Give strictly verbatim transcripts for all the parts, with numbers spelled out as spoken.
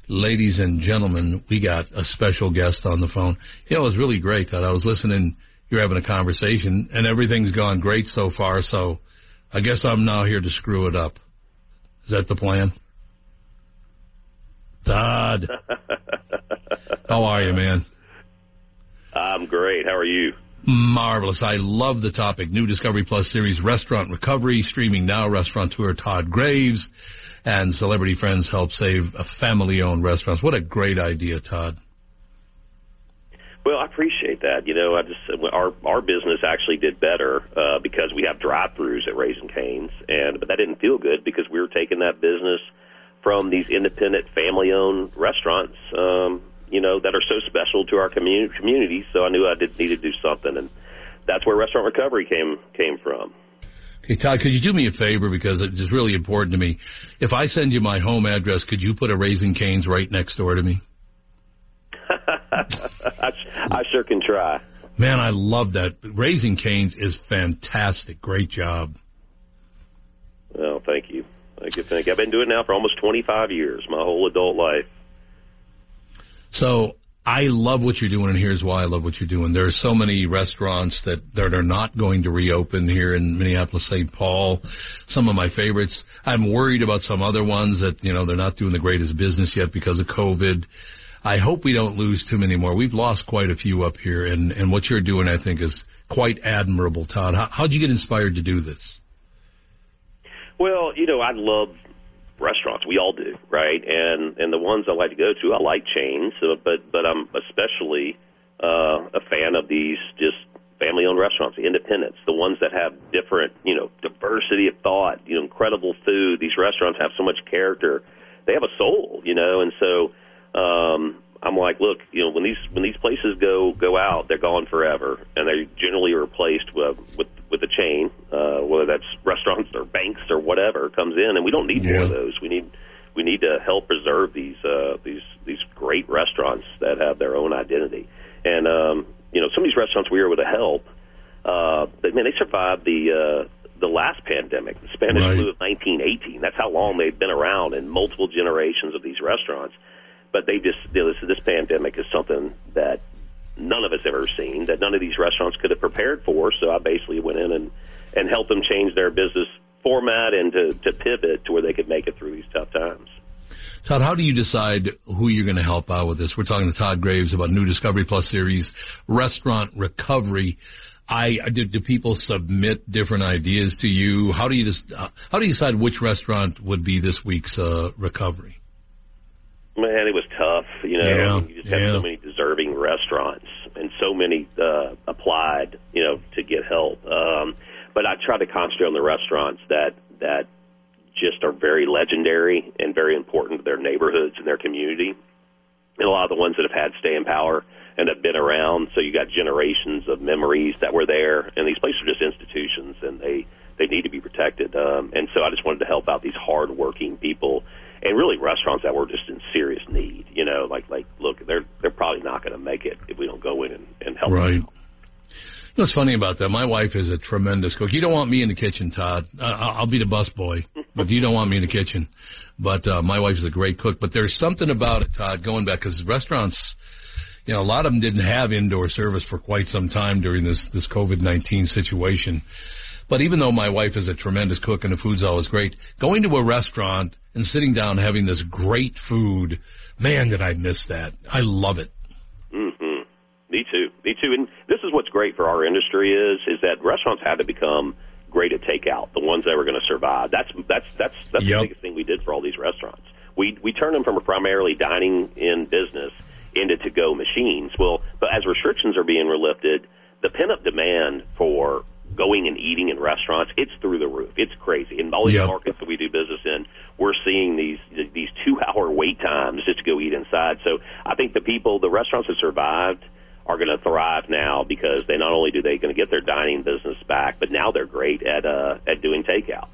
Ladies and gentlemen, we got a special guest on the phone. You know, it was really great that I was listening. You're having a conversation, and everything's gone great so far, so I guess I'm now here to screw it up. Is that the plan? Todd. How are you, man? I'm great. How are you? Marvelous. I love the topic. New Discovery Plus series, Restaurant Recovery, streaming now. Restaurateur Todd Graves and celebrity friends help save family-owned restaurants. What a great idea, Todd. Well, I appreciate that. You know, I just our our business actually did better uh, because we have drive-throughs at Raising Cane's, and but that didn't feel good because we were taking that business from these independent, family-owned restaurants, um, you know, that are so special to our community. Community. So I knew I did need to do something, and that's where Restaurant Recovery came came from. Okay, Todd, could you do me a favor because it's really important to me? If I send you my home address, could you put a Raising Cane's right next door to me? I, I sure can try. Man, I love that. Raising Cane's is fantastic. Great job. Well, thank you. Thank you. Thank you. I've been doing it now for almost twenty-five years, my whole adult life. So I love what you're doing, and here's why I love what you're doing. There are so many restaurants that, that are not going to reopen here in Minneapolis, Saint Paul. Some of my favorites. I'm worried about some other ones that, you know, they're not doing the greatest business yet because of COVID. I hope we don't lose too many more. We've lost quite a few up here, and, and what you're doing, I think, is quite admirable, Todd. How, how'd you get inspired to do this? Well, you know, I love restaurants. We all do, right? And and the ones I like to go to, I like chains, so, but but I'm especially uh, a fan of these just family-owned restaurants, the independents, the ones that have different, you know, diversity of thought, you know, incredible food. These restaurants have so much character. They have a soul, you know, and so um, I'm like, look, you know, when these when these places go go out, they're gone forever, and they're generally replaced with with, with a chain, uh, whether that's restaurants or banks or whatever comes in, and we don't need yeah. more of those. We need we need to help preserve these uh, these these great restaurants that have their own identity, and um, you know, some of these restaurants we were able to help. Uh, they, man, they survived the uh, the last pandemic, the Spanish right. flu of nineteen eighteen. That's how long they've been around, in multiple generations of these restaurants. But they just, you know, this, this pandemic is something that none of us ever seen, that none of these restaurants could have prepared for. So I basically went in and, and helped them change their business format and to, to pivot to where they could make it through these tough times. Todd, how do you decide who you're going to help out with this? We're talking to Todd Graves about New Discovery Plus series, Restaurant Recovery. I do, do people submit different ideas to you? How do you just, uh, how do you decide which restaurant would be this week's uh, recovery? Man, it was tough. You know, yeah, you just have yeah. so many deserving restaurants and so many uh, applied, you know, to get help. Um, but I try to concentrate on the restaurants that that just are very legendary and very important to their neighborhoods and their community. And a lot of the ones that have had staying power and have been around. So you got generations of memories that were there. And these places are just institutions, and they, they need to be protected. Um, and so I just wanted to help out these hardworking people. And really restaurants that were just in serious need, you know, like, like look, they're they're probably not going to make it if we don't go in and, and help right. them out. You know what's funny about that? My wife is a tremendous cook. You don't want me in the kitchen, Todd. Uh, I'll be the busboy, but you don't want me in the kitchen. But uh, my wife is a great cook. But there's something about it, Todd, going back, because restaurants, you know, a lot of them didn't have indoor service for quite some time during this, this COVID nineteen situation. But even though my wife is a tremendous cook and the food's always great, going to a restaurant and sitting down having this great food, man, did I miss that. I love it. Mm-hmm. Me too. Me too. And this is what's great for our industry is is that restaurants had to become great at takeout, the ones that were going to survive. That's that's that's that's yep. the biggest thing we did for all these restaurants. We we turned them from a primarily dining-in business into to-go machines. Well, but as restrictions are being lifted, the pent-up demand for going and eating in restaurants, it's through the roof. It's crazy. In all these yep. markets that we do business in, we're seeing these these two-hour wait times just to go eat inside. So I think the people, the restaurants that survived are going to thrive now because they not only do they going to get their dining business back, but now they're great at uh, at doing takeout.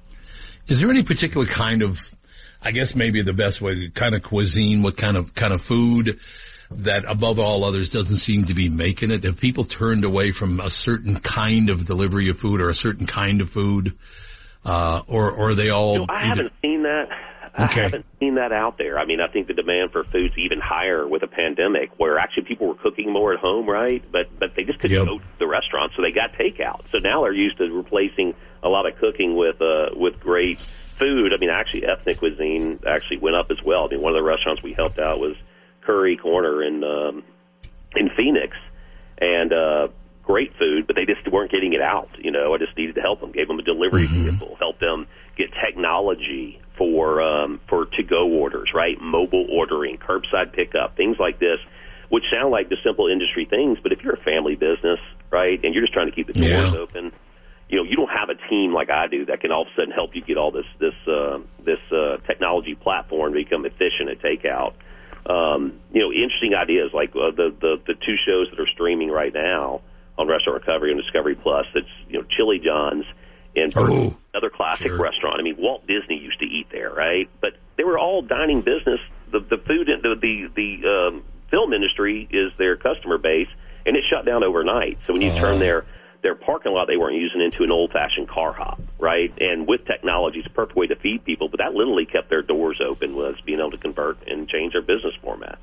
Is there any particular kind of, I guess maybe the best way, kind of cuisine, what kind of kind of food that above all others doesn't seem to be making it? Have people turned away from a certain kind of delivery of food or a certain kind of food? Uh, or, or are they all... You know, I either... haven't seen that. I Okay. haven't seen that out there. I mean, I think the demand for food's even higher with a pandemic, where actually people were cooking more at home, right? But but they just couldn't Yep. go to the restaurant, so they got takeout. So now they're used to replacing a lot of cooking with uh, with great food. I mean, actually, ethnic cuisine actually went up as well. I mean, one of the restaurants we helped out was Curry Corner in um, in Phoenix, and uh, great food, but they just weren't getting it out. You know, I just needed to help them, gave them a delivery Mm-hmm. vehicle, helped them get technology for um, for to-go orders, right? Mobile ordering, curbside pickup, things like this, which sound like the simple industry things, but if you're a family business, right, and you're just trying to keep the doors Yeah. open, you know, you don't have a team like I do that can all of a sudden help you get all this this uh, this uh, technology platform to become efficient at takeout. Um, you know, interesting ideas like uh, the, the the two shows that are streaming right now on Restaurant Recovery and Discovery Plus. That's, you know, Chili John's in Oh, another classic sure. restaurant. I mean, Walt Disney used to eat there, right? But they were all dining business. The the food, the the, the um, film industry is their customer base, and it shut down overnight. So when you Uh. turn their their parking lot they weren't using into an old-fashioned car hop, right? And with technology, it's a perfect way to feed people, but that literally kept their doors open, was being able to convert and change their business format.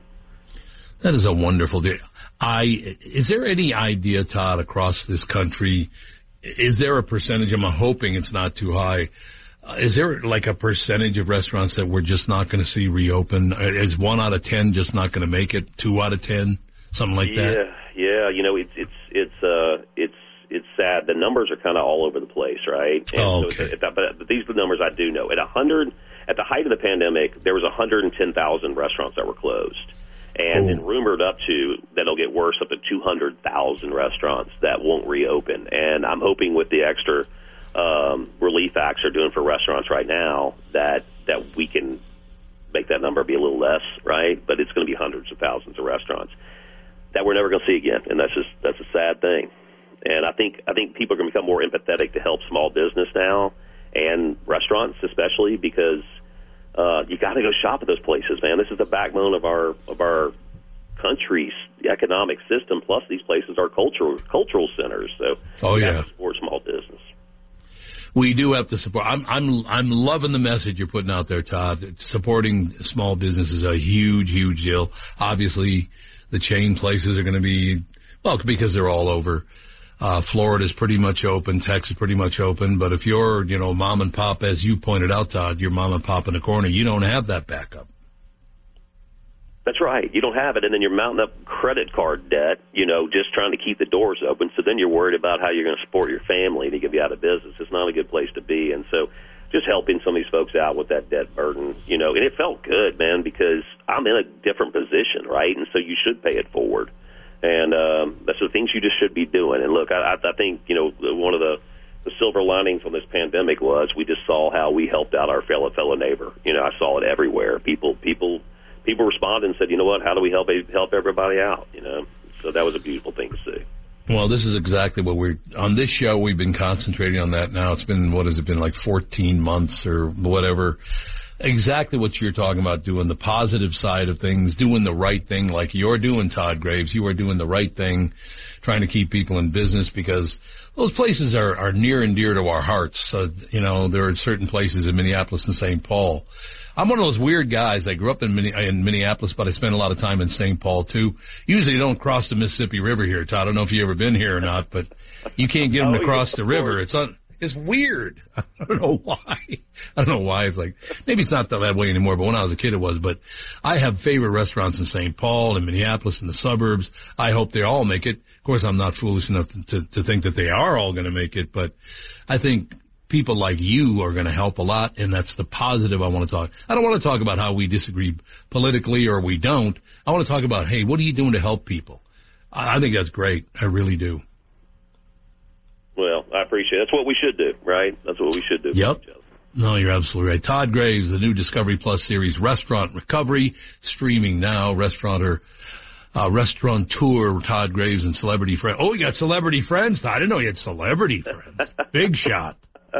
That is a wonderful deal. I, is there any idea, Todd, across this country, is there a percentage, I'm hoping it's not too high, uh, is there like a percentage of restaurants that we're just not going to see reopen? Uh, Is one out of ten just not going to make it? Two out of ten? Something like yeah, that? yeah. You know, it's it's it's uh it's it's sad. The numbers are kind of all over the place, right? And Oh, so okay. it's, but, but these are the numbers I do know. At a hundred, at the height of the pandemic, there was a hundred and ten thousand restaurants that were closed, and Oh. then rumored up to that it'll get worse, up to two hundred thousand restaurants that won't reopen. And I'm hoping with the extra um, relief acts they're doing for restaurants right now that that we can make that number be a little less, right? But it's going to be hundreds of thousands of restaurants that we're never going to see again, and that's just that's a sad thing. And I think I think people are going to become more empathetic to help small business now, and restaurants especially, because uh, you got to go shop at those places, man. This is the backbone of our of our country's economic system. Plus, these places are cultural cultural centers, so Oh, we yeah. have to support small business. We do have to support. I'm, I'm, I'm loving the message you're putting out there, Todd. Supporting small business is a huge, huge deal. Obviously, the chain places are going to be, well, because they're all over. Uh, Florida's pretty much open. Texas pretty much open. But if you're, you know, mom and pop, as you pointed out, Todd, you're mom and pop in the corner, you don't have that backup. That's right. You don't have it, and then you're mounting up credit card debt, you know, just trying to keep the doors open. So then you're worried about how you're going to support your family and you can be out of business. It's not a good place to be. And so just helping some of these folks out with that debt burden, you know, and it felt good, man, because I'm in a different position, right? And so you should pay it forward. And um, that's the things you just should be doing. And look, I, I think, you know, one of the, the silver linings from this pandemic was we just saw how we helped out our fellow fellow neighbor. You know, I saw it everywhere. People, people, people responded and said, you know what, how do we help help everybody out? You know, so that was a beautiful thing to see. Well, this is exactly what we're, on this show, we've been concentrating on that now. It's been, what has it been, like fourteen months or whatever. Exactly what you're talking about, doing the positive side of things, doing the right thing like you're doing, Todd Graves. You are doing the right thing, trying to keep people in business, because those places are, are near and dear to our hearts. Uh, you know, there are certain places in Minneapolis and Saint Paul. I'm one of those weird guys. I grew up in, Minne- in Minneapolis, but I spent a lot of time in Saint Paul too. Usually you don't cross the Mississippi River here, Todd. I don't know if you've ever been here or not, but you can't get them to Oh, cross yeah, the of river. course. It's un- It's weird. I don't know why. I don't know why. It's like, maybe it's not that way anymore, but when I was a kid it was. But I have favorite restaurants in Saint Paul and Minneapolis and the suburbs. I hope they all make it. Of course, I'm not foolish enough to, to think that they are all going to make it, but I think people like you are going to help a lot, and that's the positive I want to talk. I don't want to talk about how we disagree politically or we don't. I want to talk about, hey, what are you doing to help people? I, I think that's great. I really do. Well, I appreciate it. That's what we should do, right? That's what we should do. Yep. No, you're absolutely right. Todd Graves, the new Discovery Plus series, Restaurant Recovery, streaming now. Restaurateur, uh, restaurateur Todd Graves and celebrity friend. Oh, you got celebrity friends? I didn't know you had celebrity friends. Big shot.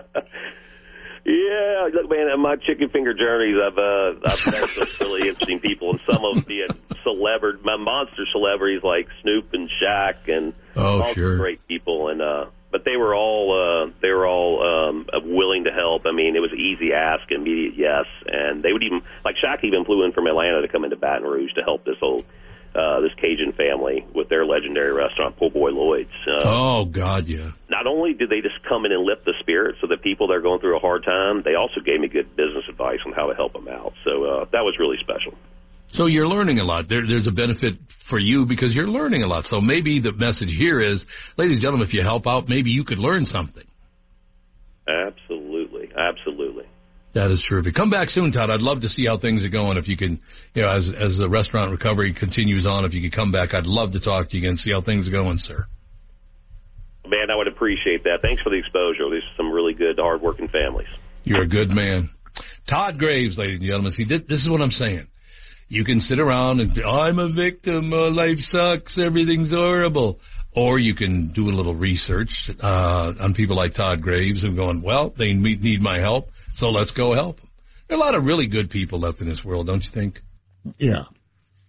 Yeah, look, man, in my chicken finger journeys, I've uh, I've met some really interesting people, and some of them being celebrity, my monster celebrities like Snoop and Shaq, and Oh, all sure. great people. And uh, but but they were all uh, they were all um, willing to help. I mean, it was easy ask, immediate yes, and they would even like Shaq even flew in from Atlanta to come into Baton Rouge to help this whole uh, this Cajun family with their legendary restaurant, Po' Boy Lloyd's. Uh, oh God, yeah. Not only did they just come in and lift the spirits of the people that are going through a hard time, they also gave me good business advice on how to help them out. So uh, that was really special. So you're learning a lot. There, there's a benefit for you because you're learning a lot. So maybe the message here is, ladies and gentlemen, if you help out, maybe you could learn something. Absolutely. Absolutely. That is terrific. Come back soon, Todd. I'd love to see how things are going. If you can, you know, as, as the restaurant recovery continues on, if you could come back, I'd love to talk to you again, see how things are going, sir. Man, I would appreciate that. Thanks for the exposure. These are some really good, hard-working families. You're a good man. Todd Graves, ladies and gentlemen. See, this, this is what I'm saying. You can sit around and be, I'm a victim, uh, life sucks, everything's horrible. Or you can do a little research uh on people like Todd Graves and going, well, they need my help, so let's go help them. There are a lot of really good people left in this world, don't you think? Yeah.